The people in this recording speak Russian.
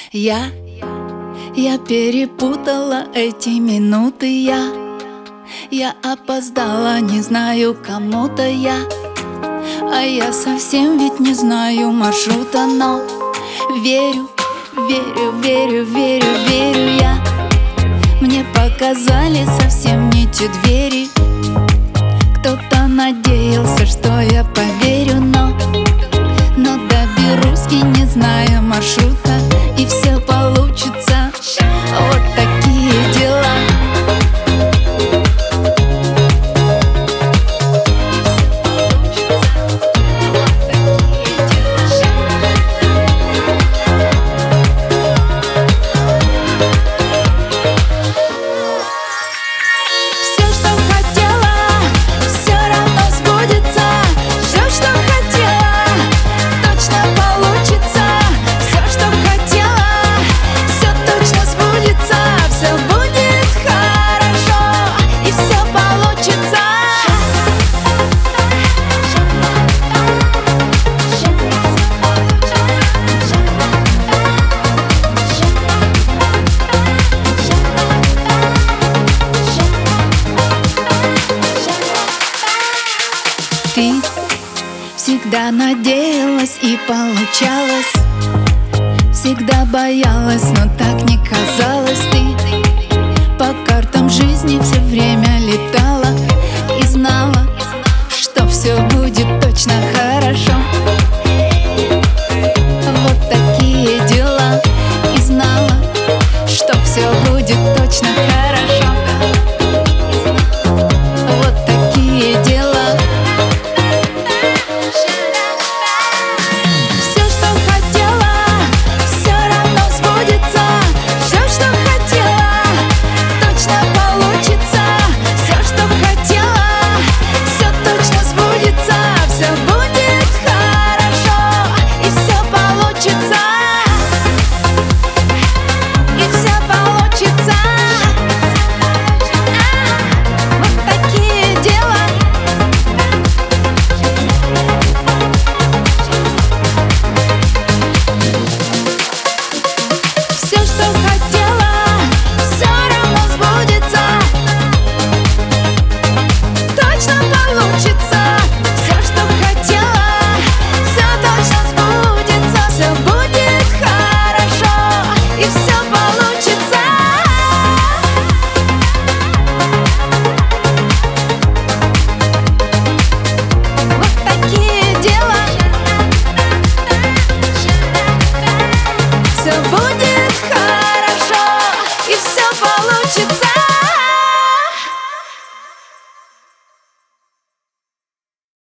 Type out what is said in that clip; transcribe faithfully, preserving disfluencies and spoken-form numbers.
Я, я перепутала эти минуты, я Я опоздала, не знаю, кому-то я А я совсем ведь не знаю маршрута, но верю, верю, верю, верю, верю я. Мне показали совсем не те двери. Кто-то надеялся, что я поверю, но Но доберусь и не знаю маршрута, и все получится. Вот такие дела. Ты всегда надеялась и получалось, всегда боялась, но так не казалось. Ты по картам жизни все время летала и знала, что все будет